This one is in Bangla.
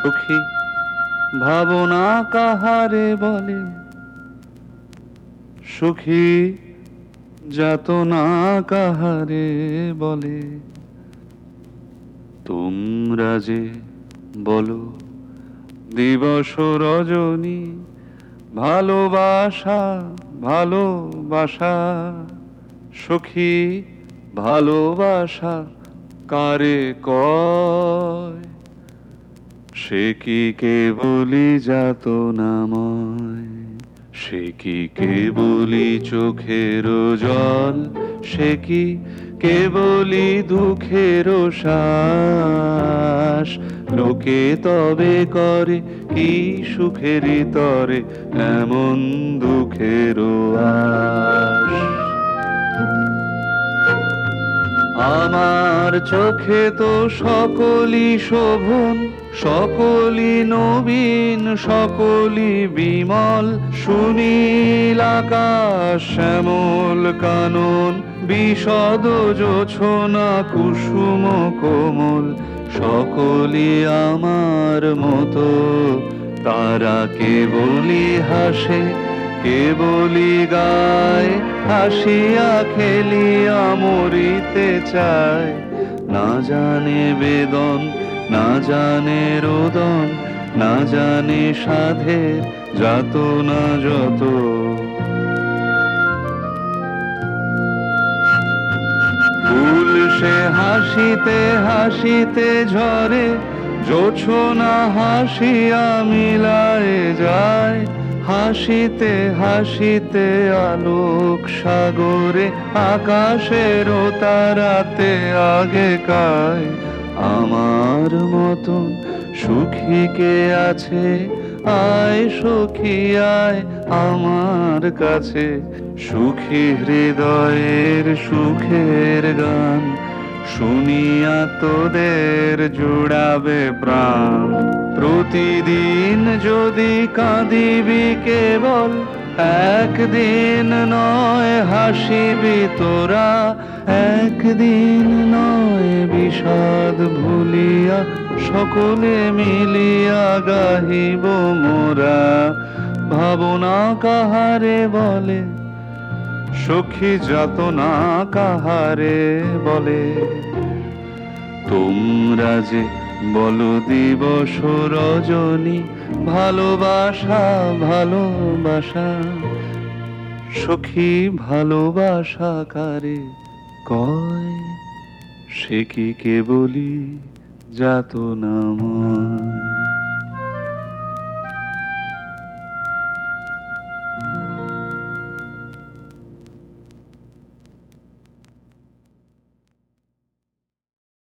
সখী ভাবনা কাহারে বলে, সুখী যাতনা কাহারে বলে। তোমরা যে বলো দিবস রজনী, ভালোবাসা ভালোবাসা, সখী ভালোবাসা কারে কয়? সে কি কেবলি যাতনাময়, সে কি কেবলি চোখের জল, সে কি কেবলি দুঃখের শ্বাস? লোকে তবে করে কি সুখেরই তরে এমন দুঃখের আশ? আমার চোখে তো সকলই শোভন, সকলই নবীন, সকলই বিমল, সুনীল আকাশ শ্যামল কানন, বিশদ জোছনা কুসুম কোমল, সকলই আমার মতো। তারা কেবলই হাসে, কেবলই গায়, হাসিয়া খেলিয়া মরিতে চায়। না জানে বেদন, না জানে রোদন, না জানে সাধের যাতনা যত। ফুল সে হাসিতে হাসিতে ঝরে, জোছনা হাসিয়া মিলায় যায়। হাসিতে হাসিতে আলোক সাগরে, আকাশের তারাতে আগে কায়। আমার মতন সুখী কে আছে? আয় সখী আয় আমার কাছে, সুখী হৃদয়ের সুখের গান শুনিয়া তোদের জুড়াবে প্রাণ। প্রতিদিন যদি কাঁদিবি কেবল, একদিন নয় হাসিবি তোরা, একদিন নয় বিষাদ ভুলিয়া সকলে মিলিয়া গাহিব মোরা। ভাবনা কাহারে বলে, সখী যাতনা কাহারে বলে। তোমরা যে বলো দিবস রজনী, ভালোবাসা ভালোবাসা, সখী ভালোবাসা কারে কয়? সে কি কেবলি যাতনাময়।